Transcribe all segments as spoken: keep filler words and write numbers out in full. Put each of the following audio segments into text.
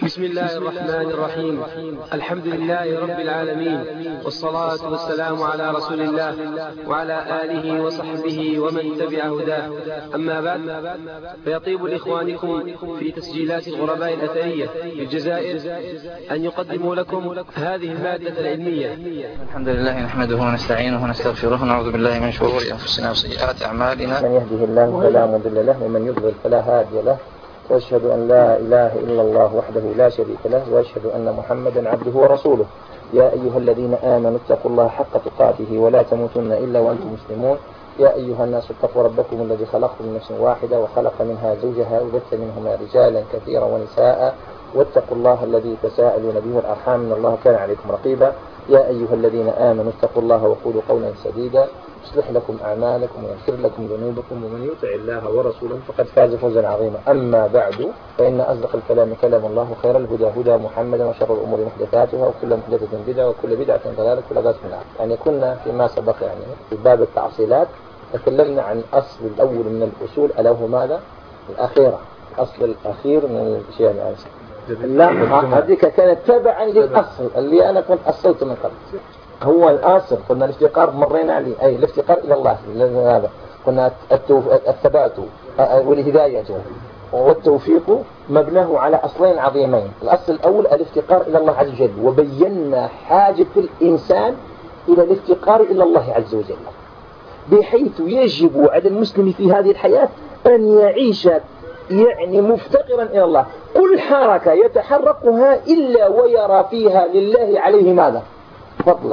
بسم الله الرحمن الرحيم. الحمد لله رب العالمين، والصلاة والسلام على رسول الله وعلى آله وصحبه ومن تبع هداه. أما بعد، فيطيب لإخوانكم في تسجيلات الغرباء الأثرية في الجزائر أن يقدموا لكم هذه المادة العلمية. الحمد لله نحمده ونستعينه ونستغفره ونعوذ بالله من شرور أنفسنا وسيئات أعمالنا. من يهده الله فلا مضل له ومن يضلل فلا هادي له، وأشهد أن لا إله إلا الله وحده لا شريك له، وأشهد أن محمدا عبده ورسوله. يا أيها الذين آمنوا اتقوا الله حق تقاته ولا تموتن إلا وأنتم مسلمون. يا أيها الناس اتقوا ربكم الذي خلقكم من نفس واحدة وخلق منها زوجها وبث منهما رجالا كثيرا ونساء، واتقوا الله الذي تساءلون به والأرحام إن الله كان عليكم رقيبا. يا أيها الذين آمنوا اتقوا الله وقولوا قولا سديدا يصلح لكم أعمالكم ويغفر لكم ذنوبكم، ومن يطع الله ورسوله فقد فاز فوزا عظيما. أما بعد، فإن أصدق الكلام كلام الله، وخير الهدى هدى محمد، وشر الأمور محدثاتها، وكل محدثة بدعة، وكل بدعة ضلالة، وكل ضلالة في النار. يعني كنا فيما سبق يعني في باب التعصيلات تكلمنا عن الأصل الأول من الأصول، ألا هو ماذا؟ الأخيرة، الأصل الأخير من الأشياء يعني. لا، هذيك كانت تبعا للأصل اللي أنا كنت أصلته من قبل. هو الأصل قلنا الافتقار مرينا عليه، أي الافتقار إلى الله. هذا قلنا الثبات والهداية والتوفيق مبناه على أصلين عظيمين. الأصل الأول الافتقار إلى الله عز وجل، وبينا حاجة الإنسان إلى الافتقار إلى الله عز وجل، بحيث يجب على المسلم في هذه الحياة أن يعيش يعني مفتقرا إلى الله. كل حركة يتحركها إلا ويرى فيها لله عليه ماذا؟ فضلا،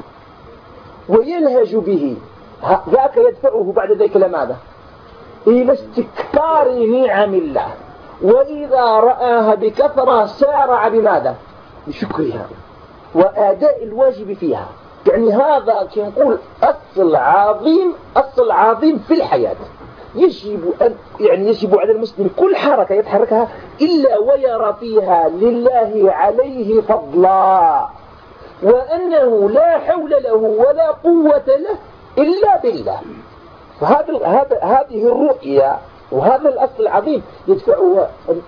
ويلهج به، ذاك يدفعه بعد ذلك لماذا؟ إلى استكثار نعم الله، وإذا رآها بكثرة سارع بماذا؟ بشكرها وأداء الواجب فيها. يعني هذا كنقول أصل عظيم، أصل عظيم في الحياة. يجب أن يعني يجب على المسلم كل حركة يتحركها إلا ويرى فيها لله عليه فضلا، وأنه لا حول له ولا قوة له إلا بالله. فهذا هذا هذه الرؤية وهذا الأصل العظيم يدفعه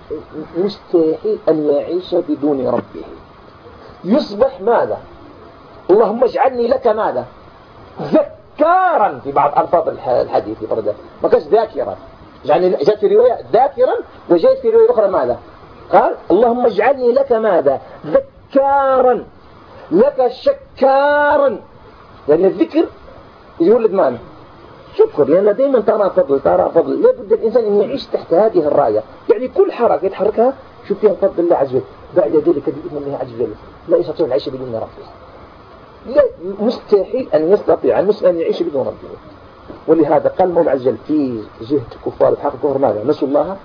مستحيل أن يعيش بدون ربه. يصبح ماذا؟ اللهم اجعلني لك ماذا؟ ذكارا في بعض ألفاظ الحديث برده، ما كانش ذاكرا. يعني جاءت في رواية ذاكرا، وجاءت في رواية أخرى ماذا؟ قال اللهم اجعلني لك ماذا؟ ذكارا، لك شكارا. يعني الذكر يولد ماذا؟ شكر، لأن يعني دائما ترى فضل ترى فضل. لابد الإنسان أن يعيش تحت هذه الراية. يعني كل حركة يتحركها شوف فيها فضل الله عز وجل، بعد ذلك بإذن الله عز وجل لا يستطيع العيش بدون ربه. لا، مستحيل أن يستطيع المسلم أن يعيش بدون ربه. ولهذا قال المولى عز وجل في جهة كفار الحق كفر ماذا؟ نسوا الله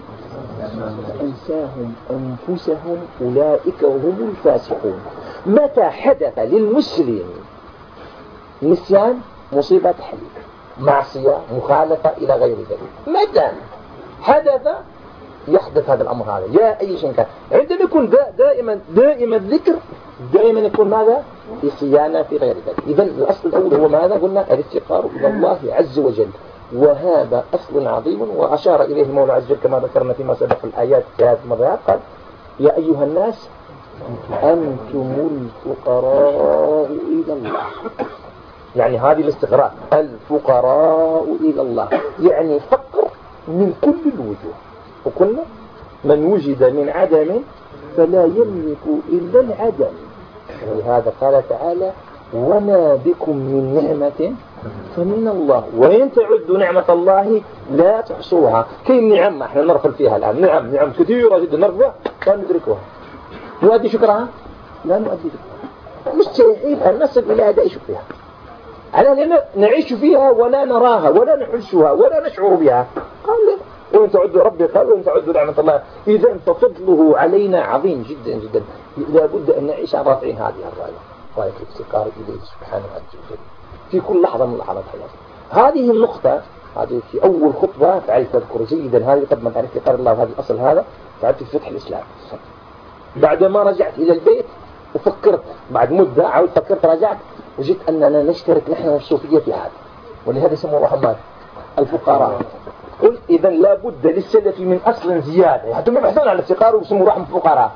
أنساهم أنفسهم أولئك هم الفاسقون. متى حدث للمسلم نسيان؟ مصيبة تحل، معصية، مخالفة إلى غير ذلك. متى حدث يحدث هذا الأمر هذا؟ يا أي شيء كان عندما يكون دائما دائما الذكر، دائما يكون ماذا؟ في صيانة في غير ذلك. إذن الأصل الأول هو ماذا؟ قلنا الافتقار إلى الله عز وجل، وهذا أصل عظيم. وأشار إليه المولى عز وجل كما ذكرنا فيما سبق الآيات في هذه المرات. قال يا أيها الناس أنتم الفقراء إلى الله. يعني هذه الاستغراق، الفقراء إلى الله يعني فقر من كل الوجوه. وقلنا من وجد من عدم فلا يملك إلا العدم. ولهذا قال تعالى وما بكم من نعمة فمن الله وإن تعدوا نعمة الله لا تحصوها. كاين نعم احنا نرفل فيها الآن، نعم نعم كثيرة جدا نرفع لا ندركها. نؤدي شكرها؟ لا نؤدي شكرها. مستحيل أن نصل إلى أداء شكرها، على أننا نعيش فيها ولا نراها ولا نحسها ولا نشعر بها. قال وإن تعدوا ربي قال وإن تعدوا نعمة الله. إذا ففضله علينا عظيم جدا جدا. لابد أن نعيش على رافعين هذه الراية، راية الافتقار إليه سبحانه وتعالى في كل لحظة من لحظات حياتنا. هذه النقطة هذه في أول خطبة فعلت تذكر جيدا هذه قد عن افتقار الله، وهذا الأصل هذا فعلت في فتح الإسلام. بعدما رجعت إلى البيت وفكرت بعد مدة، عاود فكرت رجعت وجدت أننا نشترك نحن والصوفية في هذا، ولهذا يسموا رحمات الفقراء. قلت إذا لا بد للسلف من أصل زيادة، حتى ما بحثون عن الافتقار ويسموا رحم فقراء.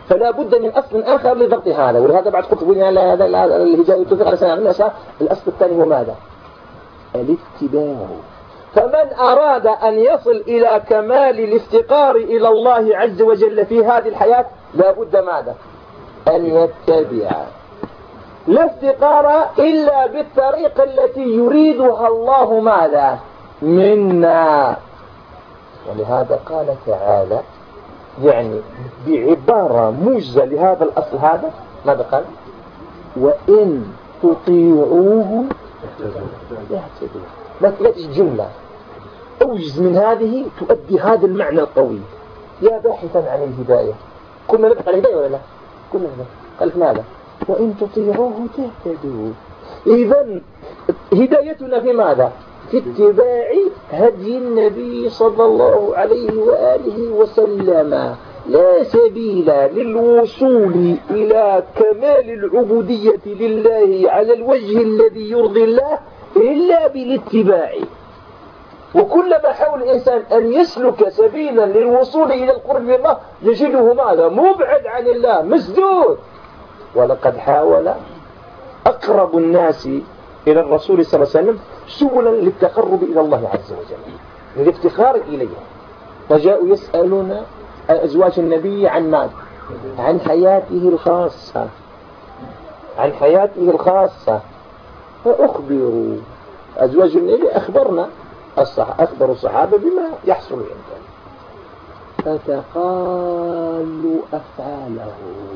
فلا بد من أصل آخر لضبط هذا. ولهذا بعد قلت لنا هذا الهداية توفيق على سنة الناس. الأصل الثاني هو ماذا؟ الاتباع. فمن أراد أن يصل إلى كمال الافتقار إلى الله عز وجل في هذه الحياة لا بد ماذا؟ أن يتبع. لا افتقار إلا بالطريقة التي يريدها الله ماذا؟ منا. ولهذا قال تعالى يعني بعبارة موجزة لهذا الأصل هذا ماذا قال؟ وإن تطيعوه يهتدوا. ما تلاقيش جملة أوجز من هذه تؤدي هذا المعنى القوي. يا باحثا عن الهداية، كنا نبحث عن الهداية ولا لا؟ كنا نبحث. قال ماذا؟ وإن تطيعوه تهتدوا. إذن هدايتنا في ماذا؟ في اتباع هدي النبي صلى الله عليه وآله وسلم. لا سبيل للوصول إلى كمال العبودية لله على الوجه الذي يرضي الله إلا بالاتباع. وكلما حاول الإنسان أن يسلك سبيلا للوصول إلى القرب من الله يجده ماذا؟ مبعد عن الله، مسدود. ولقد حاول أقرب الناس إلى الرسول صلى الله عليه وسلم سبلا للتقرب إلى الله عز وجل، للافتخار إليه. فجاءوا يسألون أزواج النبي عن ماذا؟ عن حياته الخاصة، عن حياته الخاصة. فأخبروا أزواج النبي، أخبرنا الصح... أخبروا الصحابة بما يحصل عندهم. فتقالوا أفعاله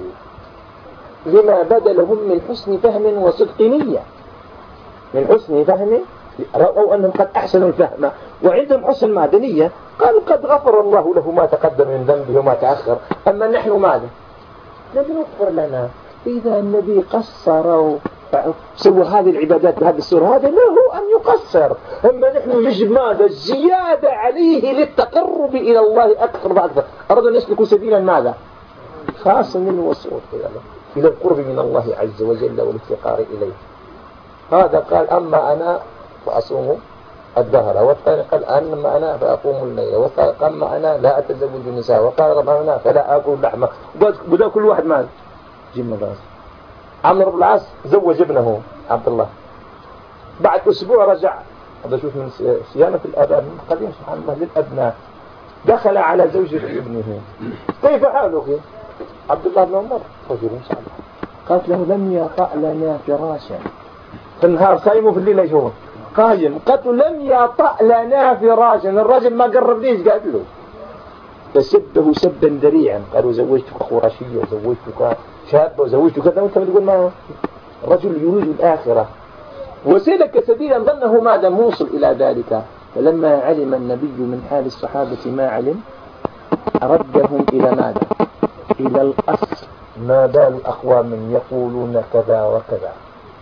لما بدا لهم من حسن فهم وصدق نية. من حسن فهم رأوا أنهم قد أحسنوا الفهم وعندهم حسن معدنية. قالوا قد غفر الله له ما تقدم من ذنبه وما تأخر. أما نحن ماذا؟ لم يغفر لنا. إذا النبي قصر سوى هذه العبادات بهذه السورة، هذا له أن يقصر. أما نحن يجب ماذا؟ الزيادة عليه للتقرب إلى الله أكثر وأكثر. أردنا أن يسلكوا سبيلا ماذا؟ خاصا للوصول إلى القرب من الله عز وجل والافتقار إليه. هذا قال أما أنا فأصوم الدهر، والثاني قال أما أنا فأقوم الليل، والثالث قال أما أنا لا أتزوج النساء، وقال ربما أنا فلا أكل لحمة. بدأ كل واحد ماذا؟ جيم الراس. عمرو بن العاص زوج ابنه عبد الله، بعد أسبوع رجع. هذا شوف من صيانة الآباء من قديم سبحان الله للأبناء. دخل على زوجة ابنه، كيف حالك؟ عبد الله بن عمر رجل إن شاء الله. قالت له لم يطأ لنا فراشا. في النهار صايم وفي الليل يشوف قايم. قالت له لم يطأ لنا فراشا. الرجل ما قرب ليش؟ قالت له فسبه سبا ذريعا. قالوا زوجتك خراشية وزوجتك شابة وزوجتك كذا، وانت تقول ما الرجل يريد الآخرة وسلك سبيلا ظنه ماذا؟ موصل إلى ذلك. فلما علم النبي من حال الصحابة ما علم ردهم إلى ماذا؟ إلى الأصل. ما بال أقوام يقولون كذا وكذا.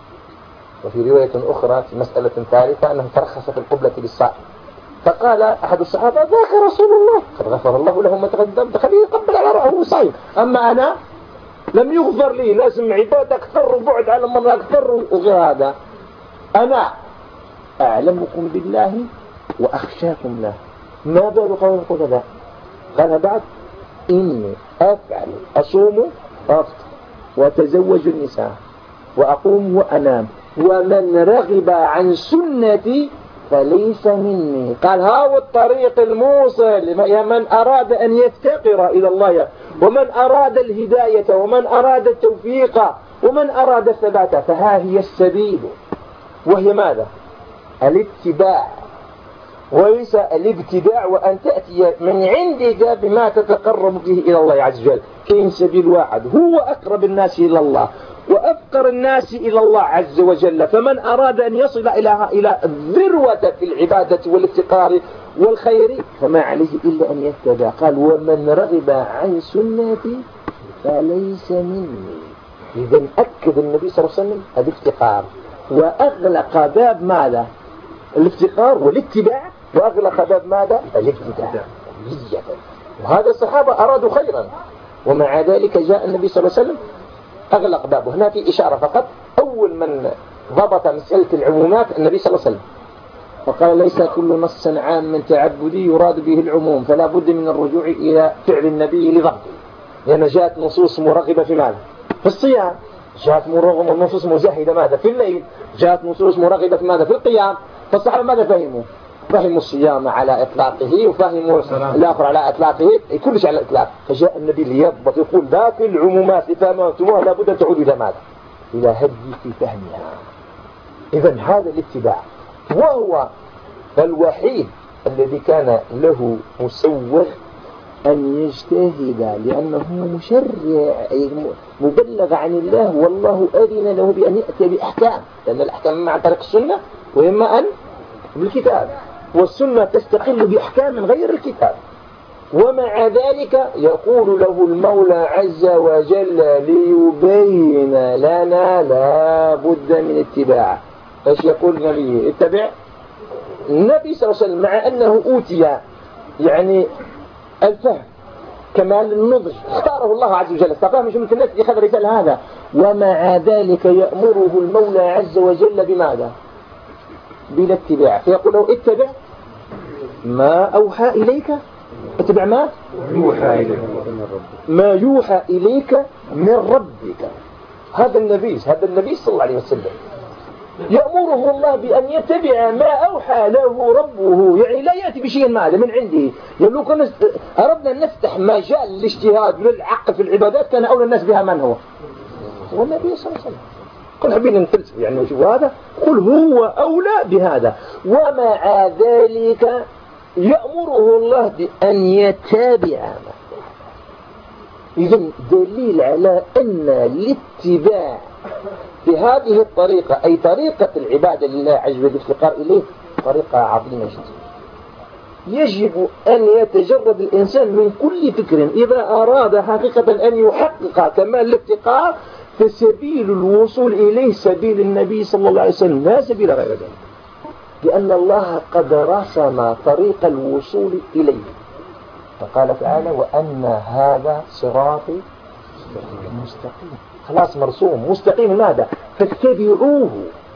وفي رواية أخرى في مسألة ثالثة أنه ترخص في القبلة للصائم، فقال أحد الصحابة ذاك رسول الله قد غفر الله له ما تقدم، خليه يقبل على رأسه صائم. أما أنا لم يغفر لي، لازم عبادة أكثر وبعد على مرة أكثر وغير هذا. أنا أعلمكم بالله وأخشاكم له. ما بال قول القدر؟ قال بعد إني أفعل أصوم وأفطر وأتزوج النساء وأقوم وأنام، ومن رغب عن سنتي فليس مني. قال هاو الطريق الموصل يا من أراد أن يفتقر إلى الله، ومن أراد الهداية، ومن أراد التوفيق، ومن أراد الثبات. فها هي السبيل، وهي ماذا؟ الاتباع، وليس الابتداع وأن تأتي من عندك بما تتقرب به إلى الله عز وجل. كاين سبيل واحد هو أقرب الناس إلى الله وأفقر الناس إلى الله عز وجل. فمن أراد أن يصل إلى إلى الذروة في العبادة والافتقار والخير فما عليه إلا أن يتبع. قال ومن رغب عن سنتي فليس مني. إذا أكد النبي صلى الله عليه وسلم الافتقار وأغلق باب ماذا؟ الافتقار والاتباع، وأغلق باب ماذا؟ الابتداع. وهذا الصحابة أرادوا خيرا، ومع ذلك جاء النبي صلى الله عليه وسلم أغلق بابه. هنا في إشارة فقط. أول من ضبط مسألة العمومات النبي صلى الله عليه وسلم، وقال ليس كل نص عام من تعبدي يراد به العموم، فلا بد من الرجوع إلى فعل النبي لضبطه. لأن جاءت نصوص مرغبة في ماذا؟ في الصيام. جاءت نصوص مزهدة ماذا؟ في الليل. جاءت نصوص مرغبة في ماذا؟ في القيام. فالصحابة ماذا فهموا؟ فهموا الصيام على إطلاقه وفهموا الآخر على إطلاقه، كل شيء على الإطلاق. فجاء النبي ليضبط يقول ذاك العمومات فهمتموها لابد أن تعود إلى ماذا؟ إلى هدي في فهمها. إذن هذا الاتباع، وهو الوحيد الذي كان له مسوغ أن يجتهد، لأنه مشرع مبلغ عن الله، والله أذن له بأن يأتي بأحكام، لأن الأحكام مع طريق السنة وإما أن بالكتاب، والسنة تستقل بأحكام من غير الكتاب. ومع ذلك يقول له المولى عز وجل ليبين لنا لا بد من اتباعه. ايش يقول النبي؟ اتبع. النبي صلى الله عليه وسلم مع أنه أوتي يعني الفهم كمال النضج، اختاره الله عز وجل، اصطفاه من جملة الناس لأخذ رسالة هذا، ومع ذلك يأمره المولى عز وجل بماذا؟ بالاتباع. فيقول له اتبع ما أوحى إليك، اتبع ما يوحى إليك، ما يوحى إليك من ربك. هذا النبي هذا النبي صلى الله عليه وسلم يأمره الله بأن يتبع ما أوحى له ربه، يعني لا يأتي بشيء ماذا من عنده. يعني لو كنا أردنا أن نفتح مجال للاجتهاد للعقل في العبادات كان أولى الناس بها من هو؟ هو النبي صلى الله عليه وسلم. قل حبينا نفلسف يعني وشوف هذا، قل هو أولى بهذا. ومع ذلك يأمره الله بأن يتابع. إذن دليل على أن الاتباع في هذه الطريقة، أي طريقة العبادة لله عز وجل الافتقار إليه، طريقة عظيمة جدا. يجب أن يتجرد الإنسان من كل فكر إذا أراد حقيقة أن يحقق كمال الافتقار، فسبيل الوصول إليه سبيل النبي صلى الله عليه وسلم، لا سبيل غير ذلك، لأن الله قد رسم طريق الوصول إليه. فقال تعالى وأن هذا صراطي مستقيم. خلاص مرسوم مستقيم. ماذا؟ فاتبعوه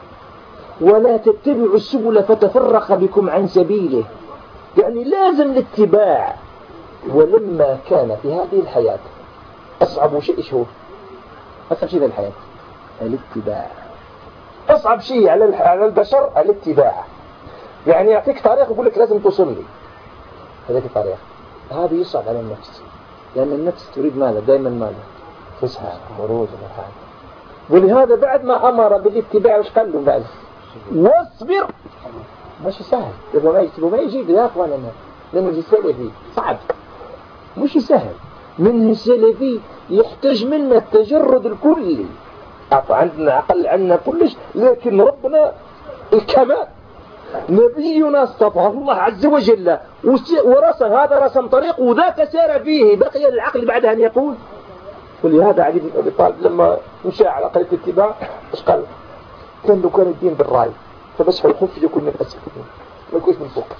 ولا تتبعوا السبل فتفرق بكم عن سبيله. يعني لازم الاتباع. ولما كان في هذه الحياة أصعب شيء شو؟ أصعب شيء في الحياة الاتباع. أصعب شيء على البشر الاتباع. يعني يعطيك طريق يقول لك لازم توصل لي هذه الطريق، هذا يصعب على النفس، لأن النفس تريد ماذا؟ دائما ماذا؟ فسحة خروج وحاجة. ولهذا بعد ما أمر بالاتباع وش قال له بعد؟ واصبر. مش سهل، يبقى ما يجي ما يجي يا أخوانا، لأنه السلفي صعب مش سهل. منه السلفي يحتاج منا التجرد الكلي. عندنا عقل عندنا كلش، لكن ربنا الكمال. نبينا اصطفاه الله عز وجل ورسم هذا رسم طريق وذاك سار فيه، بقي العقل بعدها أن يقول. ولهذا علي بن أبي طالب لما مشى على قضية الاتباع ايش قال؟ كان لو كان الدين بالرأي فمسح الخف يكون من أسفل ما يكونش من فوق،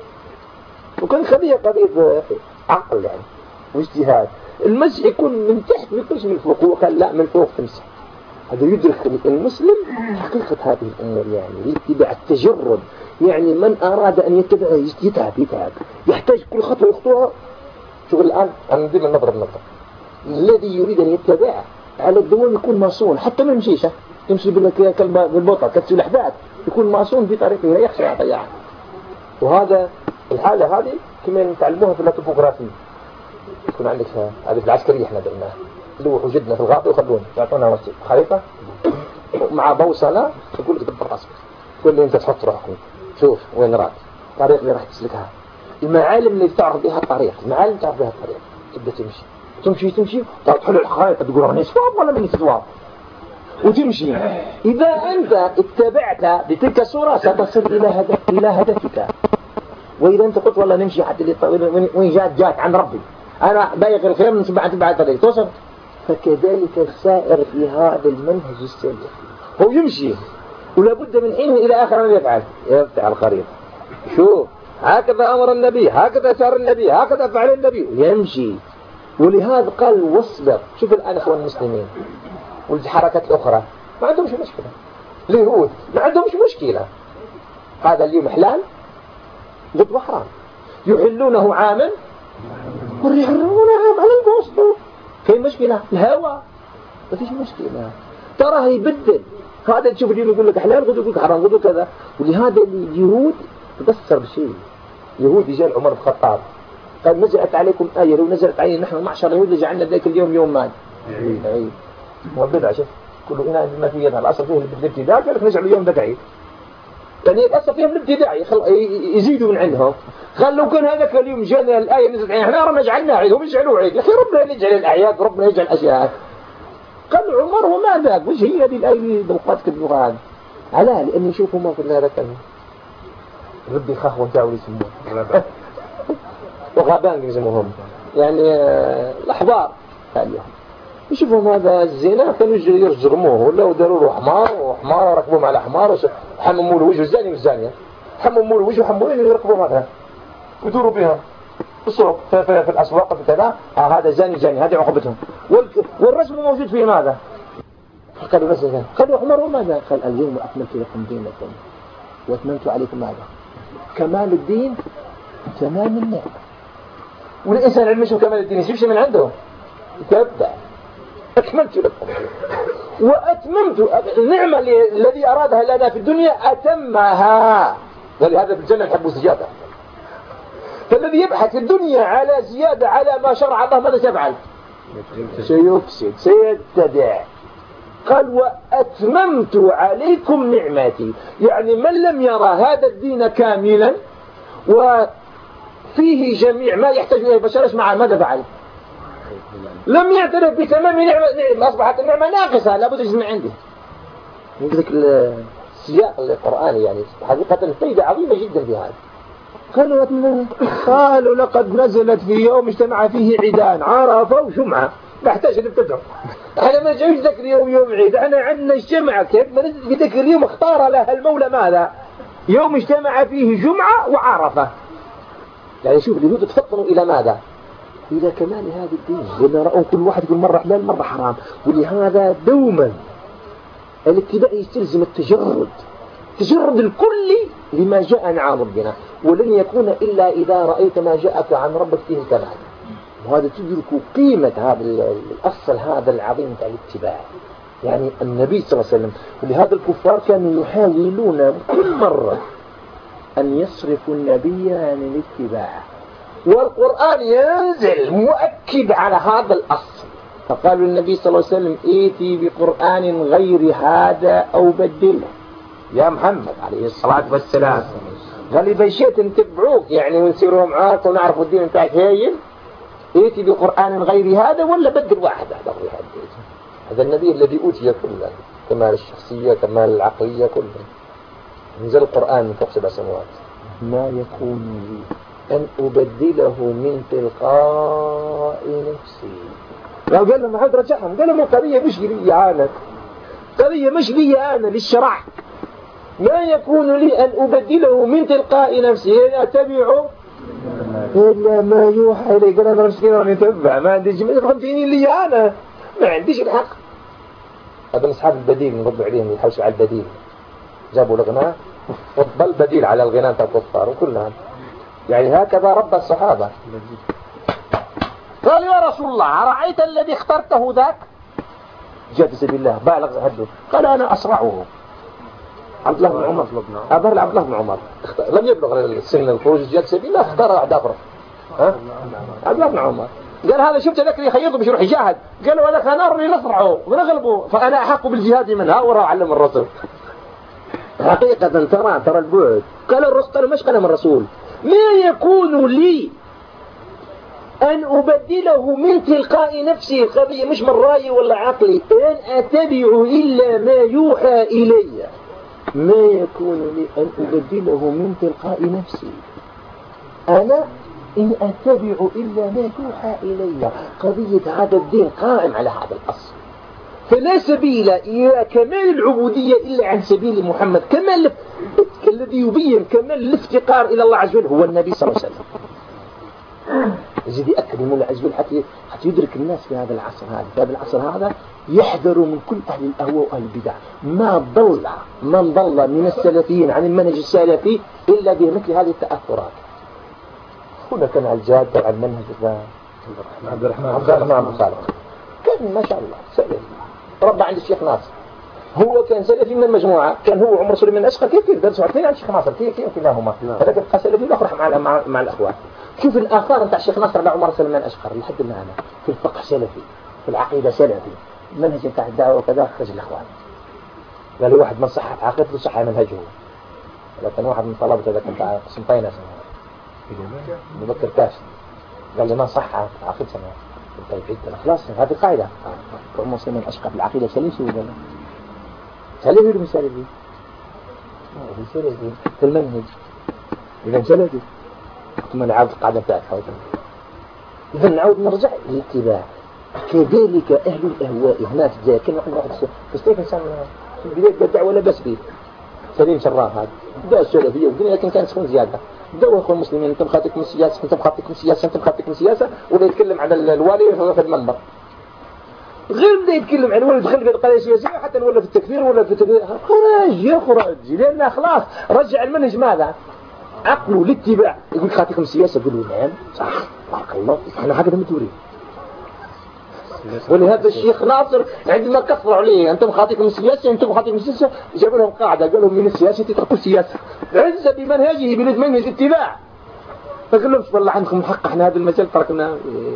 وكان خليها قضية عقل يعني واجتهاد. المسح يكون من تحت ما يكونش من فوق، وقال لا من فوق تمسح. هذا يدرك المسلم حقيقة هذه الأمور، يعني الاتباع التجرد. يعني من أراد أن يتبع يتعب يتعب يحتاج كل خطوة يخطوها. شغل الآن أنا ندير النظرة النظرة الذي يريد أن يتبع على الدوام يكون ماصون، حتى ما يمشيش يمشي بالبطء كتسو الأحداث، يكون ماصون في طريقه لا يخشى يضيعها. وهذا الحالة هذه كما نتعلموها في التوبوغرافي. يكون عندك هذه العسكرية احنا درناها، اللي هو وجدنا في الغابة وخلونا يعطونا خريطة مع بوصلة يقول لك دبر راسك، تقول لي انت تحط روحك شوف وين راك الطريق اللي راح تسلكها. المعالم اللي تعرف بها الطريق، المعالم تعرف بها الطريق، تبدأ تمشي تمشي تمشي تحل الخريطة تقول راني صواب ولا ماني صواب وتمشي. إذا أنت اتبعت بتلك الصورة ستصل إلى هدف إلى هدفك. وإذا أنت قلت والله نمشي حتى اللي وين جات جات عن ربي أنا بايغ الخير من سبعة تبع الطريق توصل. فكذلك السائر في هذا المنهج السلفي هو يمشي ولا بد من حين إلى آخر أن يفعل يفتح الخريطة. شوف هكذا أمر النبي، هكذا سار النبي، هكذا فعل النبي يمشي. ولهذا قال واصبر. شوف الآن إخوان المسلمين والحركات الأخرى ما عندهمش مشكلة، اليهود ما عندهمش مشكلة. هذا اليوم حلال ضد حرام، يحلونه عاما ويحرمونه عام على البوسط. في مشكلة الهوى ما فيش مشكلة، تراه يبدل. هذا تشوف اليوم يقول لك حلال غدو يقول لك حرام غدو كذا. ولهذا اليهود تبصر بشيء. يهود جاء عمر بن الخطاب قال نزلت عليكم آية لو نزلت علينا نحن معشر يهود لجعلنا ذاك اليوم يوم مال عيد. عيد وبدع شوف كل إناء ما في يدها الأصل فيه الابتداء قال لك نجعل اليوم ذاك عيد. يعني الأصل فيهم الابتداء يزيدوا من عندهم. قال لو كان هذاك اليوم جاءنا الآية نزلت علينا احنا رنا جعلناه عيد هم يجعلوه عيد. يا أخي ربنا يجعل الأعياد وربنا يجعل الأشياء. قال عمر وما ذاك وش هي هذه الآية بالقات كذبوها هذه على لأن يشوفوا ما كل هذا كلمه ربي خاخ وانتاولي يسموه وغابان يسموهم يعني الأحبار اليوم يشوفهم هذا الزنا كانوا يرجموه ولا وداروا له حمار وحمار ركبوهم على حمار وحمموا له وجه الزاني والزانية حمموا له وجه وحمموا له يركبوهم هذا ويدوروا بها السوق في, في, في الأسواق في كذا آه هذا زاني زاني هذه عقوبتهم والرسم موجود فيه ماذا قالوا بس كذا قالوا عمر وماذا قال اليوم أكملت لكم دينكم وأتممت عليكم ماذا كمال الدين تمام النعمة. والإنسان علم شو كمال الدين يشوفش من عنده يتبع أكملت لكم وأتممت النعمة الذي أرادها لنا في الدنيا أتمها. ولهذا في الجنة يحبوا زيادة. فالذي يبحث في الدنيا على زيادة على ما شرع الله ماذا سيفعل سيفسد سيبتدع. قال وأتممت عليكم نعمتي يعني من لم يرى هذا الدين كاملا وفيه جميع ما يحتاج إليه البشر معه ماذا فعل لم يعترف بتمام نعمة أصبحت النعمة ناقصة لابد يجمع عنده. يقول لك السياق القرآني يعني حقيقة الفائدة عظيمة جدا في هذا. قالوا قالوا لقد نزلت في يوم اجتمع فيه عيدان عرفة وجمعة بحتاج ان ابتدعوا احنا ما جاوش ذاك اليوم يوم عيد احنا عندنا الجمعة كيف ما نزلت في ذاك اليوم اختار لها المولى ماذا يوم اجتمع فيه جمعة وعرفة. يعني شوف اليهود تفطنوا الى ماذا إلى كمال هذا الدين وإن رأوا كل واحد يقول مرة حلال مرة حرام. ولهذا دوما الاتباع يستلزم التجرد تجرد الكل لما جاء عن ربنا ولن يكون إلا إذا رأيت ما جاءك عن ربك فيه الكمال. وهذا تدرك قيمة هذا الأصل هذا العظيم تاع الاتباع. يعني النبي صلى الله عليه وسلم ولهذا الكفار كانوا يحاولون كل مرة أن يصرفوا النبي عن الاتباع والقرآن ينزل مؤكد على هذا الأصل. فقالوا النبي صلى الله عليه وسلم ائتي بقرآن غير هذا أو بدله يا محمد عليه الصلاة والسلام. قال إذا شئت نتبعوك يعني ونسيروا معاك ونعرفوا الدين بتاعك هايل ائتي بقرآن غير هذا ولا بدل واحد هذا غير هذا. هذا النبي الذي أوتي كله كمال الشخصية كمال العقلية كله. نزل القرآن من فوق سبع سنوات ما يكون لي أن أبدله من تلقاء نفسي. لو قال لهم محمد رجعهم قال لهم قضية مش لي أنا قضية مش لي أنا للشرع ما يكون لي أن أبدله من تلقاء نفسي إن أتبعه إلا ما يوحى إلي. قال أنا رشكين راني أتبع ما عنديش ما فهمتيني لي أنا ما عنديش الحق. هذا من أصحاب البديل نرد عليهم يحوشوا على البديل جابوا الغناء فضل بديل على الغناء تاع الكفار وكلها يعني هكذا رب الصحابة. قال يا رسول الله أرأيت الذي اخترته ذاك جاء سبيل الله بالغ هده. قال أنا أسرعه عبد الله بن عمر أظهر عبد الله بن عمر لم يبلغ السن الخروج جاء سبيل الله اختار واحد آخر ها عبد الله بن عمر. قال هذا شفت ذاك يخيطه باش يروح يجاهد قالوا هذاك أنا أرني نصرعه ونغلبه فأنا أحق بالجهاد منها وراء علم الرسول. حقيقة ترى ترى البعد. قال الرسول قال مش قال من الرسول ما يكون لي أن أبدله من تلقاء نفسي القضية مش من رأيي ولا عقلي أن أتبع إلا ما يوحى إلي. ما يكون لي أن أبدله من تلقاء نفسي أنا إن أتبع إلا ما يوحى إلي. قضية هذا الدين قائم على هذا الأصل فلا سبيل إلى كمال العبودية إلا عن سبيل محمد. كمال الذي يبين كمال الافتقار إلى الله عز وجل هو النبي صلى الله عليه وسلم. يزيد يأكد من الله عز وجل حتى حتى يدرك الناس في هذا العصر هذا في هذا العصر هذا يحذروا من كل أهل الأهواء وأهل البدع. ما ضل من ضل من السلفيين عن المنهج السلفي إلا بمثل هذه التأثرات. هنا كان الجاد عن منهج عبد الرحمن عبد الرحمن بن خالد كان ما شاء الله سلفي ربى عند الشيخ ناصر. هو كان سلفي من المجموعة، كان هو عمر سليمان الأشقر كيف كيف درسوا اثنين عند الشيخ ناصر كيف كيف كلاهما. هذاك يبقى سلفي والآخر مع مع مع الأخوان. شوف الآثار نتاع الشيخ ناصر على عمر سليمان الأشقر لحد الآن في الفقه سلفي، في العقيدة سلفي، منهج نتاع الدعوة وكذا خرج الأخوان. قال له واحد من صحة عقيدته صح منهجه، لكن واحد من طلبته ذاك نتاع قسم طينة مبكر كاش قال لي ما صح عقيدة سنة. طيب عدة خلاص هذه قاعدة. عمر سليمان الأشقر في العقيدة سلفي ولا لا؟ سلفي ولا مش سلفي؟ سلفي في المنهج. إذا سلفي ثم نعود القاعدة بتاعت هذا. إذا نعود نرجع للاتباع. كذلك أهل الأهواء هنا في الجزائر كان واحد واحد كيف إنسان في البداية بدع ولا بس به سليم شرار هذا بدأ السلفية والدنيا لكن كان سخون زيادة. بدأوا أخوان المسلمين أنت مخاطئك من السياسة أنت مخاطئك من السياسة أنت مخاطئك من السياسة ولا يتكلم على الوالي في المنبر. غير بدأ يتكلم عن ولد دخل في القضايا السياسية حتى ولا في التكفير ولا في التكفير خرج يخرج لأنه خلاص رجع المنهج ماذا؟ عقله الاتباع. يقول خاطئكم السياسة يقولوا نعم صح بارك الله احنا هكذا مدورين. ولهذا الشيخ ناصر عندما كفروا عليه أنتم خاطئكم السياسة أنتم خاطئكم السياسة جابوا لهم قاعدة قال لهم من السياسة تتركوا السياسة عز بمنهجه بلد منهج اتباع. فقال لهم والله عندكم الحق احنا هذا المجال تركنا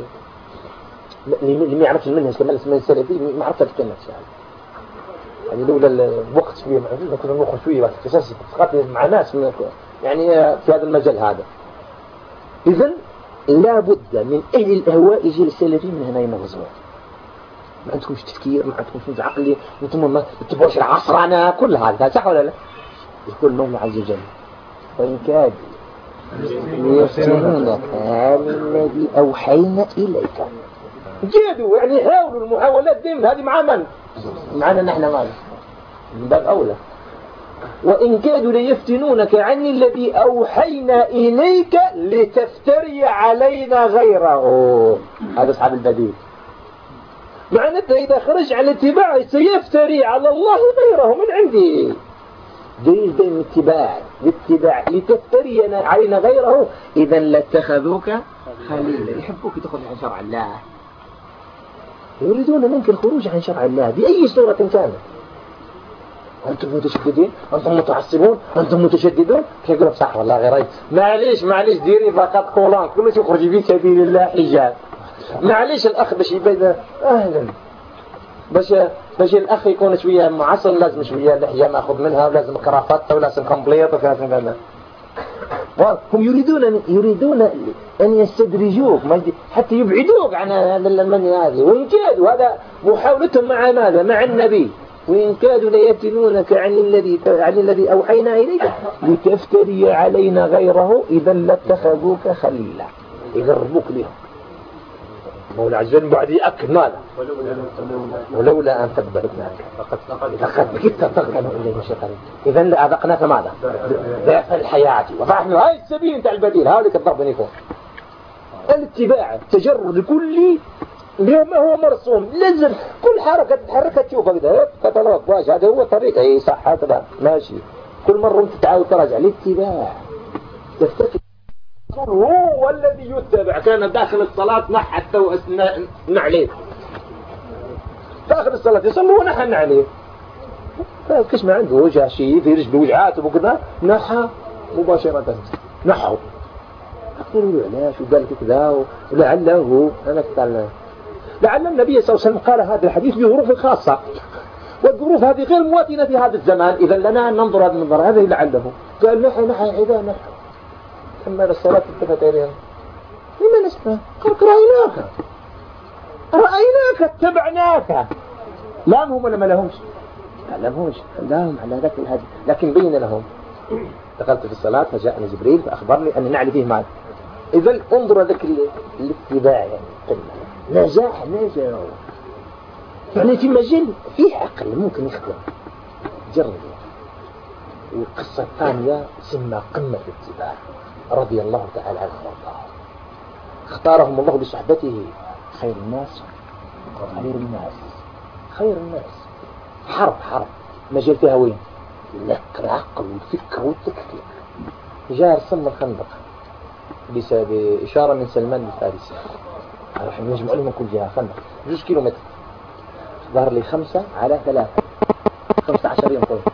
اللي ما يعرفش المنهج كما اسمه السلفي ما عرفت تتكلم يعني. يعني لولا الوقت شوية معدود كنا نخرج شوية بس قصص تقاتل مع ناس يعني في هذا المجال هذا. إذن لا بد من أهل الأهواء يجي السلفي من هنا ينغزوا. ما عندكمش تفكير ما عندكمش عقل انتم ما تتبعوش العصر أنا كل هذا صح ولا لا؟ يقول المولى عز وجل وإن كادوا ليفتنونك عن الذي أوحينا إليك. جادوا يعني حاولوا المحاولات دين هذه مع من؟ معنا نحن ماذا؟ من باب أولى. وإن كادوا ليفتنونك عن الذي أوحينا إليك لتفتري علينا غيره. هذا أصحاب البديل. معناته إذا خرج على اتباعه سيفتري على الله غيره من عندي. دليل بين الاتباع الاتباع لتفتري علينا غيره إذا لاتخذوك خليلا. يحبوك تخرج عن شرع الله يريدون منك الخروج عن شرع الله بأي صورة كانت. أنتم متشددين أنتم متعصبون أنتم متشددون يقول لك صح والله غير معليش معليش ديري فقط قولان كل شيء يخرج في سبيل الله حجاب. معليش الأخ باش يبدا أهلا باش باش الأخ يكون شوية معصر لازم شوية لحية ناخذ منها ولازم كرافته ولازم كومبليت وكذا كذا. هم يريدون يريدون أن يستدرجوك حتى يبعدوك عن المنهج هذا. وإن كادوا هذا محاولتهم مع ماذا؟ مع النبي. وإن كادوا ليفتنونك عن الذي عن الذي أوحينا إليك لتفتري علينا غيره إذا لاتخذوك خليلا. إذا ربوك لهم مولى عز وجل بعد يأكد ماذا؟ ولولا أن ثبتناك لقد كدت تركن إليه شيئا إذا لأذقناك ماذا؟ ضعف الحياة وضعنا هاي السبيل نتاع البديل هذا الضرب يكون الاتباع التجرد كلي لما هو مرسوم لازم كل حركة تتحركها تشوفها كذا كتلوك واش هذا هو طريقة اي صح هذا ماشي كل مرة تتعاود تراجع الاتباع تفتكر هو الذي يتبع. كان داخل الصلاة نحى التو نعليه داخل الصلاة يصلي ونحى عليه كش ما عنده وجه شيء في رجله وجعات وكذا نحى مباشرة نحو أقول له علاش وقال كذا ولعله أنا كتعلم لعل النبي صلى الله عليه وسلم قال هذا الحديث بظروف خاصة والظروف هذه غير مواتنة في هذا الزمان. إذا لنا أن ننظر هذا النظر هذا لعله قال نحى نحى إذا نحى كمل الصلاة التفت إليها لما نسمع قال رأيناك رأيناك اتبعناك لامهم ولا ما لهمش؟ لا لهمش لهم على ذاك الهدي لكن بين لهم. دخلت في الصلاة فجاءني جبريل فأخبرني أن نعلي فيه مال. إذا انظر ذاك الاتباع يعني نجاح نجاح يعني في مجال فيه عقل ممكن يخدم جرب. والقصة الثانية سمى قمة الاتباع رضي الله تعالى عنه وارضاه. اختارهم الله بصحبته خير الناس خير الناس خير الناس. حرب حرب مجال فيها وين؟ لك العقل والفكر والتفكير. جاء رسم الخندق بسبب إشارة من سلمان الفارسي راح نجمع لهم من كل جهة خمسة جوز كيلو متر ظهر لي خمسة على ثلاثة خمسة عشر يوم طول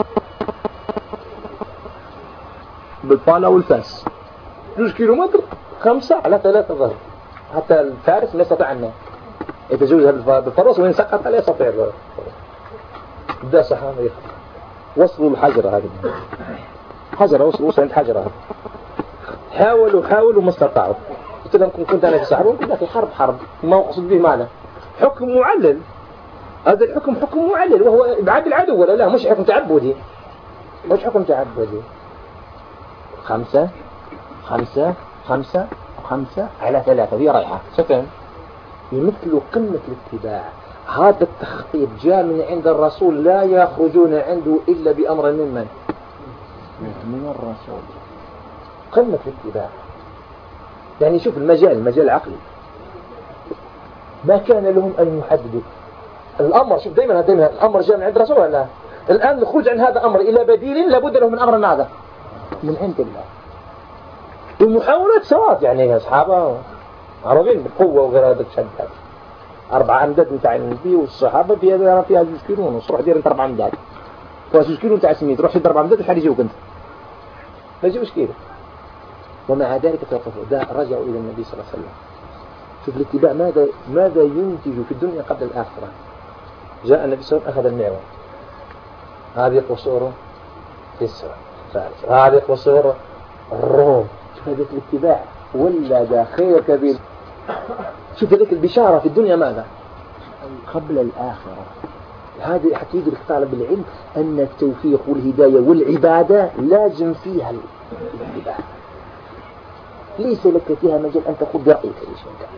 بالطالة والفاس جوز كيلو متر خمسة على ثلاثة ظهر حتى الفارس لا يستطيع أن يتجوز هذا بالفرس وإن سقط لا يستطيع بدأ الصحابة وصلوا الحجرة هذه حجرة وصلوا وصلوا عند حجرة هذه حاولوا حاولوا ما استطاعوا قلت لهم كنت أنا في سحرون كنا في حرب حرب ما أقصد به معنى حكم معلل هذا الحكم حكم معلل وهو إبعاد العدو ولا لا مش حكم تعبدي مش حكم تعبدي خمسة خمسة خمسة خمسة على ثلاثة هي رايحة شكرا يمثل قمة الاتباع هذا التخطيط جاء من عند الرسول لا يخرجون عنده إلا بأمر ممن من الرسول قمة الاتباع يعني شوف المجال المجال العقلي ما كان لهم أن يحددوا الأمر شوف دائما دائما الأمر جاء من عند الرسول ولا الآن نخرج عن هذا الأمر إلى بديل لابد له من أمر ماذا من عند الله المحاولات سوات يعني يا أصحابه عربين بالقوة وغير هذا الشداد أربع أمداد نتاع النبي والصحابة فيها فيها جوج كيلو ونص روح دير أنت أربع أمداد فجوج كيلو نتاع سميت روح شد أربع أمداد وحال يجيوك أنت ما يجيوش كيلو ومع ذلك توقفوا ده رجعوا إلى النبي صلى الله عليه وسلم شوف الاتباع ماذا ماذا ينتج في الدنيا قبل الآخرة جاء النبي صلى الله عليه وسلم أخذ المعوى هذه قصوره تسعة فارس هذه قصوره الروم شوف هذا الاتباع ولا ده خير كبير شوف ذلك البشارة في الدنيا ماذا قبل الآخرة هذا حتى يدرك طالب العلم أن التوفيق والهداية والعبادة لازم فيها الاتباع ليس لك فيها مجال أن تخذ برأيك أي شيء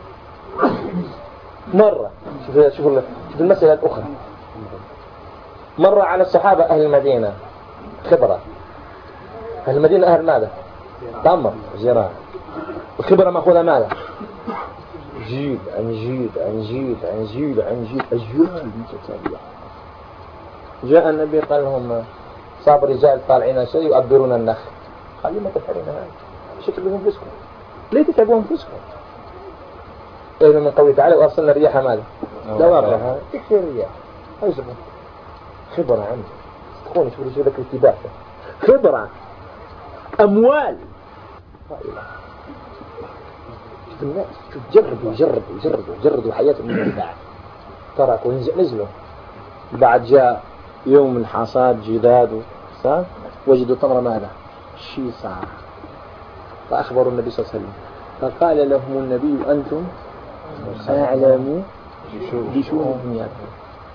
مرة شوف شوف شوف المسألة الأخرى مرة على الصحابة أهل المدينة خبرة أهل المدينة أهل ماذا تمر جيران الخبرة مأخوذة ماذا جيل عن جيل عن جيل عن جيل عن جيل أجيال متتالية جاء النبي قال لهم صاب رجال طالعين شيء يؤبرون النخل قال لما تفعلون هذا شكل بأنفسكم ليه تتعبوا أنفسكم إذا من قوله تعالى وأرسلنا الرياح ماذا دوابها تكفي الرياح أجبوا خبرة عنده تكون شو رجل لك الاتباع خبرة أموال طائلة الناس جربوا جربوا جربوا جربوا حياتهم من الاتباع تركوا نزلوا بعد جاء يوم الحصاد جداد وجدوا تمر ماذا شي صار فأخبروا النبي صلى الله عليه وسلم فقال لهم النبي أنتم أعلموا بشؤون دنياكم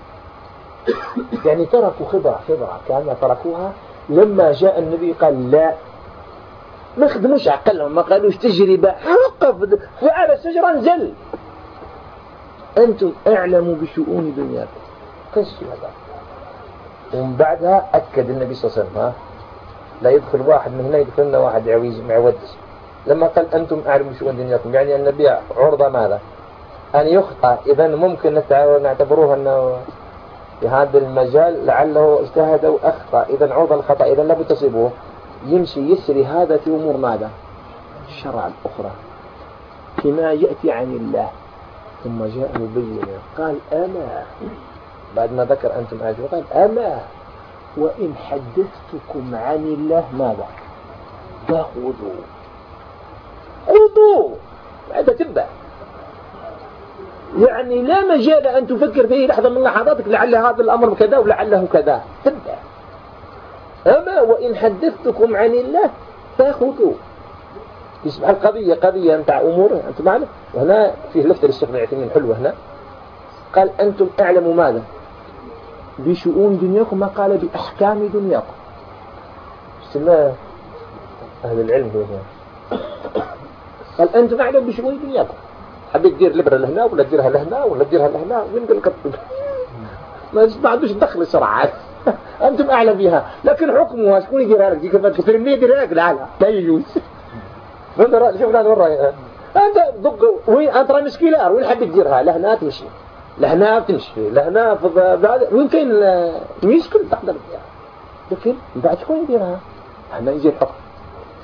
يعني تركوا خبرة خبرة كانوا تركوها لما جاء النبي قال لا ما خدموش عقلهم ما قالوش تجربة وقف فعل الشجرة نزل أنتم أعلموا بشؤون دنياكم قسوا هذا ومن بعدها أكد النبي صلى الله عليه وسلم ها لا يدخل واحد من هنا يدخل لنا واحد عويز معود لما قال أنتم أعلموا بشؤون دنياكم يعني النبي عرضة ماذا أن يخطأ إذا ممكن نعتبروه أنه في هذا المجال لعله اجتهد وأخطأ إذا عرض الخطأ إذا لا بتصيبه يمشي يسري هذا في أمور ماذا الشرع الأخرى فيما يأتي عن الله ثم جاء مبين قال أما بعد ما ذكر أنتم أعلموا قال أما وإن حدثتكم عن الله ماذا فخذوا خذوا هذا تبع يعني لا مجال أن تفكر فيه لحظة من لحظاتك لعل هذا الأمر كذا ولعله كذا تبع أما وإن حدثتكم عن الله فخذوا يصبح القضية قضية نتاع أمور أنتم معنا وهنا فيه لفتة للشيخ ابن عثيمين حلوة هنا قال أنتم أعلموا ماذا بشؤون دنياكم ما قال بأحكام دنياكم سماه أهل العلم هنا قال أنتم أعلموا بشؤون دنياكم حبيت تدير لبرة لهنا ولا تديرها لهنا ولا تديرها لهنا وين قال ما عندوش دخل الشرعات أنتم أعلم بها لكن حكمها شكون يديرها لك كيف تفهم ليه يديرها لك لا لا لا يجوز فانت رأي شوف هذا ورا أنت دق وين أنت راه مسكيلار وين حبيت تديرها لهنا تمشي لهنا تمشي لهنا في وين كاين يمكن تقدر تديرها لكن من بعد شكون يديرها هنا يجي الحكم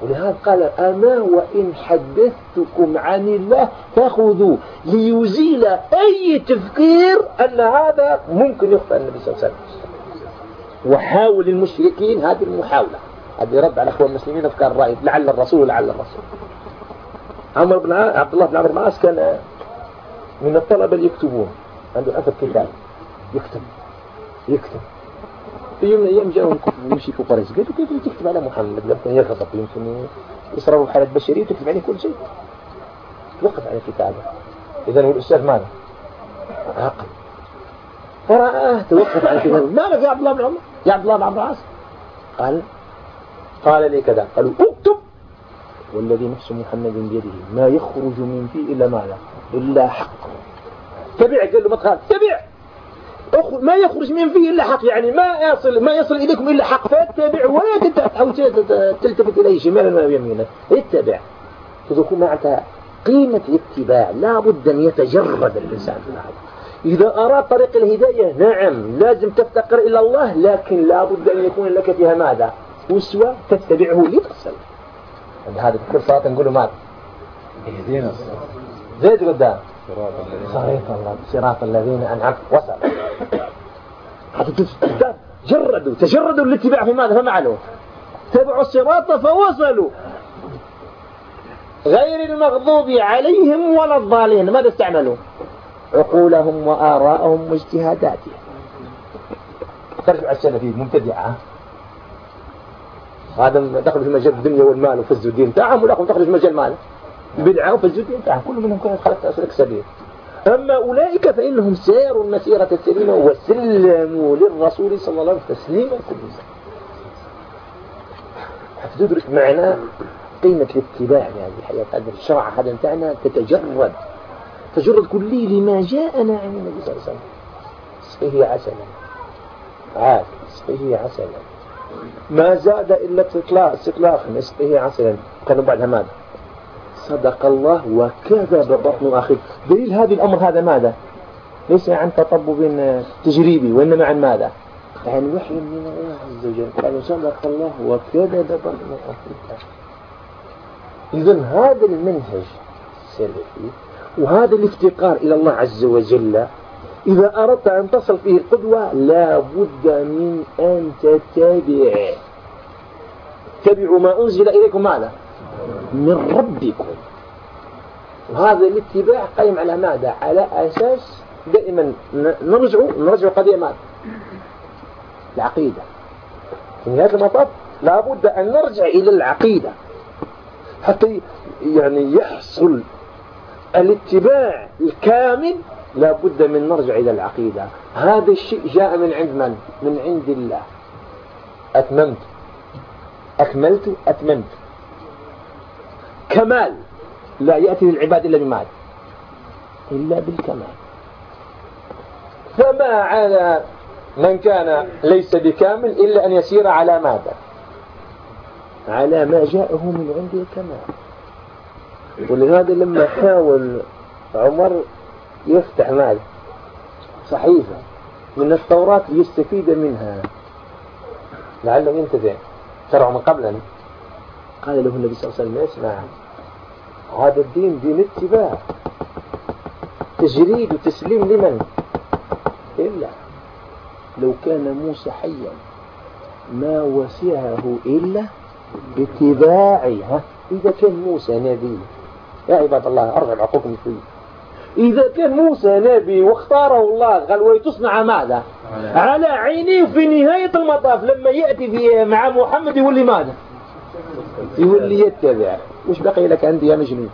ولهذا قال أما وإن حدثتكم عن الله فخذوا ليزيل أي تفكير أن هذا ممكن يخطئ النبي صلى الله عليه وسلم. وحاول المشركين هذه المحاولة، هذا رد على أخوان المسلمين أفكار الرأي لعل الرسول لعل الرسول. عمر بن عبد الله بن عمرو بن العاص كان من الطلبة اللي يكتبون، عنده أثر كتاب يكتب يكتب في يوم من الأيام جاءهم يمشي في قريش قالوا كيف تكتب على محمد؟ يمكن يغضب، يمكن يصرفوا حالة بشرية وتكتب عليه كل شيء. توقف على كتابه. إذا هو الأستاذ ماذا؟ عاقل. فرآه توقف على كتابه. ماذا يا عبد الله بن عمر؟ يا عبد الله بن عبد العاص؟ قال قال لي كذا. قالوا اكتب والذي نفس محمد بيده ما يخرج من فيه إلا ماذا؟ إلا حق. تبع. قال له ما تخاف تبع، ما يخرج من فيه إلا حق، يعني ما يصل ما يصل إليكم إلا حق، فاتبع ولا أو تلتفت إليه شمالا ولا يمينا، اتبع. تكون معناتها قيمة الاتباع. لا بد أن يتجرد الإنسان في هذا. إذا أراد طريق الهداية نعم لازم تفتقر إلى الله، لكن لا بد أن يكون لك فيها ماذا؟ أسوة تتبعه لتصل. عند هذا كل صلاة نقول ماذا؟ اهدنا الصراط. زيد قدام صراط الله صراط الذين أنعمت وصل. حتى جردوا تجردوا الاتباع في ماذا؟ فمعلوا تبعوا الصراط فوصلوا غير المغضوب عليهم ولا الضالين. ماذا استعملوا؟ عقولهم وآراءهم واجتهاداتهم. ترجع السلفيين مبتدعة، هذا دخلوا في مجال الدنيا والمال وفزوا الدين تاعهم، ولاكم دخلوا في مجال مال بدعة وفزوا الدين تاعهم. كل منهم كانت خلقت أسلك سبيل. أما أولئك فإنهم ساروا المسيرة السليمة وسلموا للرسول صلى الله عليه وسلم تسليما كليا. حتى تدرك معنى قيمة الاتباع في هذه الحياة. هذا الشرع هذا متاعنا تتجرد تجرد كلي لما جاءنا عن النبي صلى الله عليه وسلم. اسقه عسلا عاد اسقه عسلا ما زاد إلا استطلاق استطلاق اسقه عسلا. كانوا بعدها ماذا؟ صدق الله وكذب بطن أخيه. دليل هذا الأمر هذا ماذا؟ ليس عن تطبب تجريبي وإنما عن ماذا؟ عن وحي من الله عز وجل. قالوا صدق الله وكذب بطن أخيه. إذن هذا المنهج السلفي وهذا الافتقار إلى الله عز وجل إذا أردت أن تصل فيه القدوة لا بد من أن تتبع. تبعوا ما أنزل إليكم ماذا؟ من ربكم. وهذا الاتباع قائم على ماذا؟ على أساس دائما نرجع نرجع قضية ماذا؟ العقيدة. في نهاية المطاف لا بد أن نرجع إلى العقيدة حتى يعني يحصل الاتباع الكامل. لا بد من نرجع إلى العقيدة. هذا الشيء جاء من عند من؟ من عند الله. أتممت أكملت أتممت. كمال لا يأتي للعباد إلا بماذا؟ إلا بالكمال. فما على من كان ليس بكامل إلا أن يسير على ماذا؟ على ما جاءه من عند الكمال. ولهذا لما حاول عمر يفتح ماذا؟ صحيفة من التوراة ليستفيد منها لعله ينتفع شرع من قبلنا، قال له النبي صلى الله عليه وسلم اسمع هذا الدين دين اتباع تجريد وتسليم لمن؟ إلا لو كان موسى حيا ما وسعه إلا باتباعي. ها إذا كان موسى نبي يا عباد الله أرجع بعقوكم شوي. إذا كان موسى نبي واختاره الله قال ويتصنع ماذا؟ على عينيه. في نهاية المطاف لما يأتي في مع محمد يولي ماذا؟ يولي يتبع. وش بقي لك عندي يا مجنون؟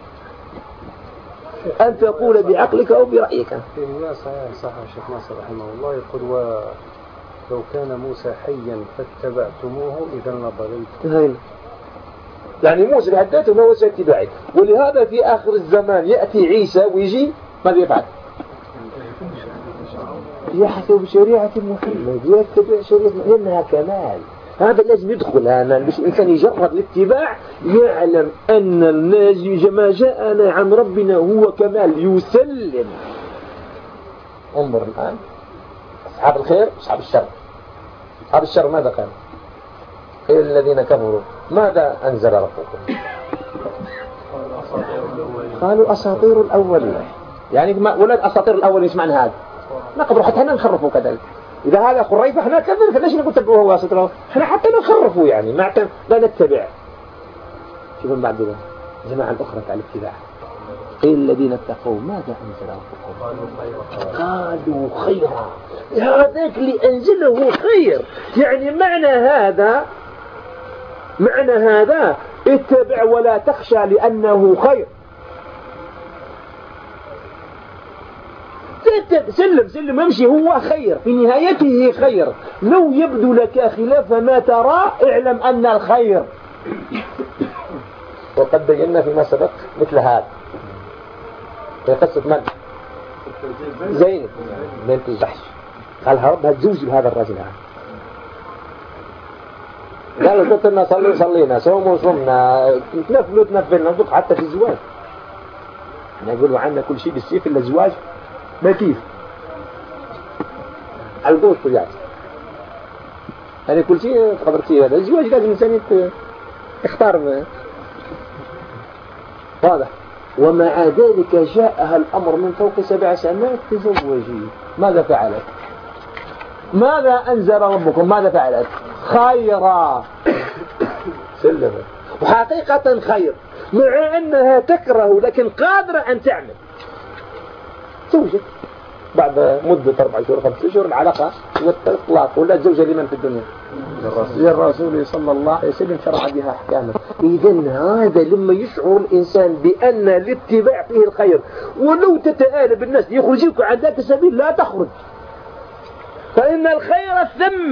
أن تقول بعقلك أو برأيك. في الناس صح الشيخ ناصر رحمه الله يقول ولو كان موسى حيا فاتبعتموه إذا لضللتم. يعني موسى بحداته ما وسع اتباعي. ولهذا في آخر الزمان يأتي عيسى ويجي ماذا يفعل؟ يحسب شريعة محمد يتبع شريعة لأنها كمال. هذا لازم يدخل هذا باش الإنسان يجرد الاتباع يعلم أن ما جاءنا عن ربنا هو كمال يسلم. انظر الآن أصحاب الخير أصحاب الشر. أصحاب الشر ماذا قالوا؟ قيل الذين كفروا ماذا أنزل ربكم؟ قالوا أساطير الأولين. يعني ما ولد أساطير الأولين إيش معنى هذا؟ نقدر حتى احنا نخرفوا كذلك. إذا هذا خريف احنا كذلك ليش نقول تبعوه هو أساطير؟ احنا حتى نخرفوا يعني ما لا نتبع. شوفوا بعد ذلك جماعة الأخرى على الاتباع. قيل الذين اتقوا ماذا أنزل ربكم؟ قالوا خيرا. هذاك اللي أنزله خير. يعني معنى هذا معنى هذا اتبع ولا تخشى لأنه خير. سلم سلم امشي هو خير في نهايته خير. لو يبدو لك خلاف ما ترى اعلم أن الخير. وقد بينا فيما سبق مثل هذا في قصة من؟ زينب بنت الجحش. قالها ربها تزوجي بهذا الرجل هذا. قالوا قلت لنا صلي صلينا صوموا صمنا تنفلوا تنفلنا نطق حتى في الزواج. نقولوا عنا كل شيء بالسيف إلا الزواج ما كيف القوش طيات. يعني كل شيء تقدر هذا الزواج لازم الإنسان يختار. واضح. ومع ذلك جاءها الأمر من فوق سبع سماوات تزوجي. ماذا فعلت؟ ماذا أنزل ربكم؟ ماذا فعلت؟ خيرا. سلمت. وحقيقة خير مع أنها تكره لكن قادرة أن تعمل. زوجت بعد مدة أربع شهور خمسة شهور العلاقة والطلاق ولا زوجة لمن في الدنيا؟ للرسول صلى الله عليه وسلم شرع بها أحكامه. إذن هذا لما يشعر الإنسان بأن الاتباع فيه الخير ولو تتآلب الناس يخرجوك عن ذاك السبيل لا تخرج فإن الخير ثم.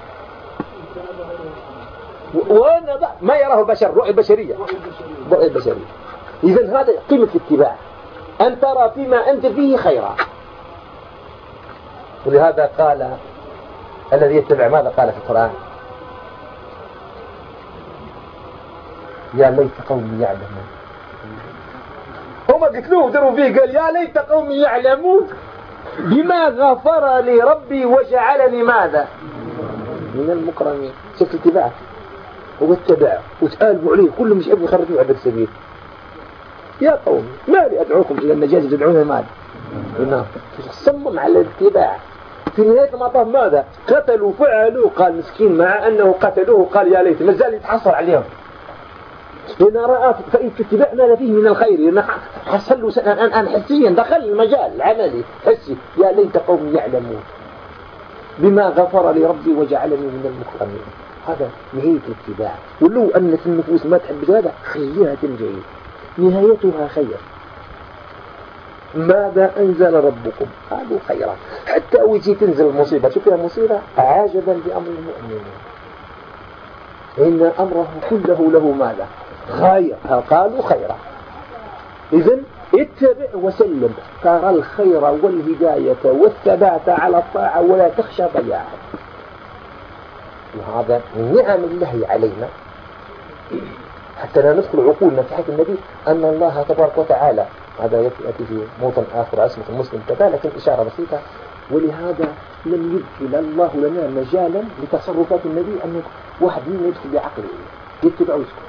وأنا ما يراه البشر رؤية بشرية رؤية بشرية. إذن هذا قيمة الاتباع أن ترى فيما أنت فيه خيرا. ولهذا قال الذي يتبع ماذا قال في القرآن؟ يا ليت قومي يعلمون. هم قتلوه دروا فيه قال يا ليت قومي يعلمون بما غفر لي ربي وجعلني ماذا من المكرمين. شفت اتباعه واتبعه وتقالبوا عليه كلهم مش يبغوا يخرجوا عبد السبيل. يا قوم ما لي أدعوكم إلى النجاة تدعونها ماذا؟ النار. صمم على الاتباع. في نهاية المطاف ماذا؟ قتلوا فعلوا قال مسكين مع أنه قتلوه قال يا ليت ما زال يتحصل عليهم. لأن رأى في اتباع ماذا فيه من الخير. لأن حصلوا أن حسيا دخل المجال العملي حسي يا ليت قوم يعلمون بما غفر لي ربي وجعلني من المكرمين. هذا نهاية الاتباع. ولو أن في النفوس ما تحب هذا خليها تنجي نهايتها خير. ماذا أنزل ربكم؟ قالوا خيرا. حتى ويجي تنزل المصيبة شوف فيها مصيبة عاجبا بأمر المؤمنين إن أمره كله له ماذا؟ خير. قالوا خيرا. إذن اتبع وسلم ترى الخير والهداية والثبات على الطاعة ولا تخشى ضياعا. وهذا من نعم الله علينا حتى لا ندخل عقولنا في حق النبي أن الله تبارك وتعالى هذا يأتي في موطن آخر اسمه المسلم كذا لكن إشارة بسيطة. ولهذا لم يدخل الله لنا مجالا لتصرفات النبي أن واحد منا يدخل بعقله يتبع ويسكت.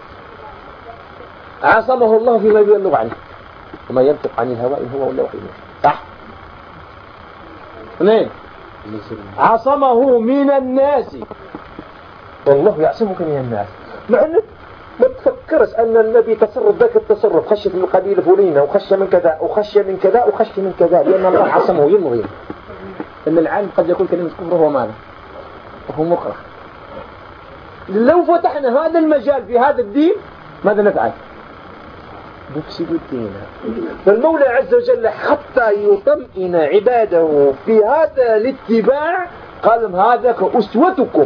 عصمه الله فيما يبلغ عنه وما ينطق عن الهوى إن هو ولا وحي صح. اثنين عصمه من الناس والله يعصمك من الناس. مع أنك ما تفكرش أن النبي تصرف ذاك التصرف خشية من القبيلة الفلانية وخشية من كذا وخشية من كذا وخشية من كذا لأن الله عصمه ينبغي. أن العالم قد يكون كلمة كفر هو ماذا؟ وهو مكره. لو فتحنا هذا المجال في هذا الدين ماذا نفعل؟ نفسد الدين. فالمولى عز وجل حتى يطمئن عباده في هذا الاتباع قال هذا أسوتكم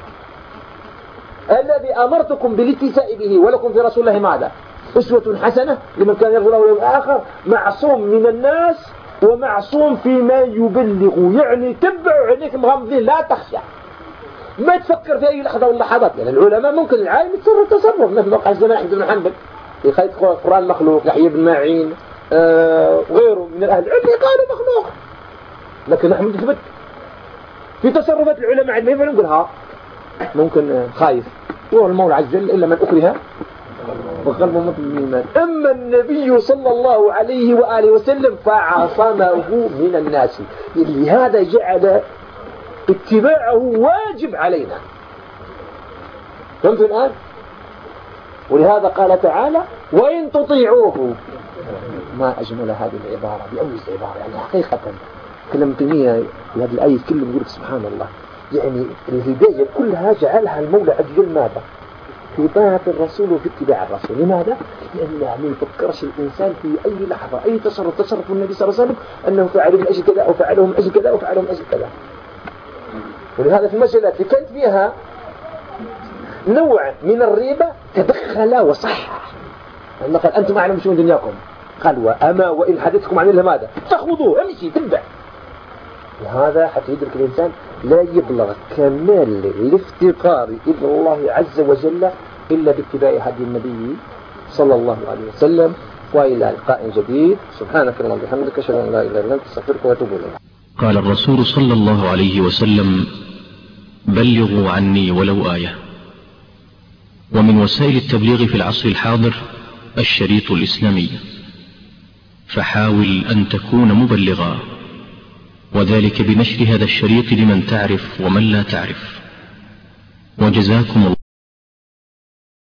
الذي أمرتكم بالاتساء به ولكم في رسول الله ماذا؟ أسوة حسنة لمن كان يرجو الله واليوم الآخر معصوم من الناس ومعصوم فيما يبلغ. يعني تبعوا عينيك مغمضين لا تخشى ما تفكر في أي لحظة ولا لحظات. يعني العلماء ممكن العالم يتصرف تصرف مثل موقع الزمان أحمد بن حنبل في خيط قرآن مخلوق يحيى بن معين آه وغيره من الأهل العلم قالوا مخلوق لكن نحن نثبت في تصرفات العلماء عندما يفعلون نقول ها ممكن خايف يقول المولى عز وجل إلا من أكره وقلب مطمئن بالإيمان. أما النبي صلى الله عليه وآله وسلم فعصمه من الناس، لهذا جعل اتباعه واجب علينا. فهمت الآن؟ ولهذا قال تعالى وإن تطيعوه. ما أجمل هذه العبارة بأوجز العبارة، يعني حقيقة كلام تيمية في هذه الآية كله يقول سبحان الله، يعني الهداية كلها جعلها المولى عز وجل ماذا؟ في طاعة الرسول وفي اتباع الرسول. لماذا؟ لأن ما يفكرش الإنسان في أي لحظة أي تصرف تصرف النبي صلى الله عليه وسلم أنه فعله من أجل كذا أو فعله من أجل كذا أو فعله من أجل كذا. ولهذا في المسألة اللي كانت فيها نوع من الريبة تدخل وصح. لما قال أنتم أعلم شؤون دنياكم، قال وأما وإن حدثكم عن الله ماذا؟ فخذوه امشي تبع. لهذا حتى يدرك الإنسان لا يبلغ كمال الافتقار إلى الله عز وجل إلا باتباع هدي النبي صلى الله عليه وسلم. وإلى لقاء جديد، سبحانك اللهم وبحمدك أشهد أن لا إله إلا أنت أستغفرك وأتوب إليك. قال الرسول صلى الله عليه وسلم بلغوا عني ولو آية. ومن وسائل التبليغ في العصر الحاضر الشريط الإسلامي، فحاول أن تكون مبلغا، وذلك بنشر هذا الشريط لمن تعرف ومن لا تعرف. وجزاكم الله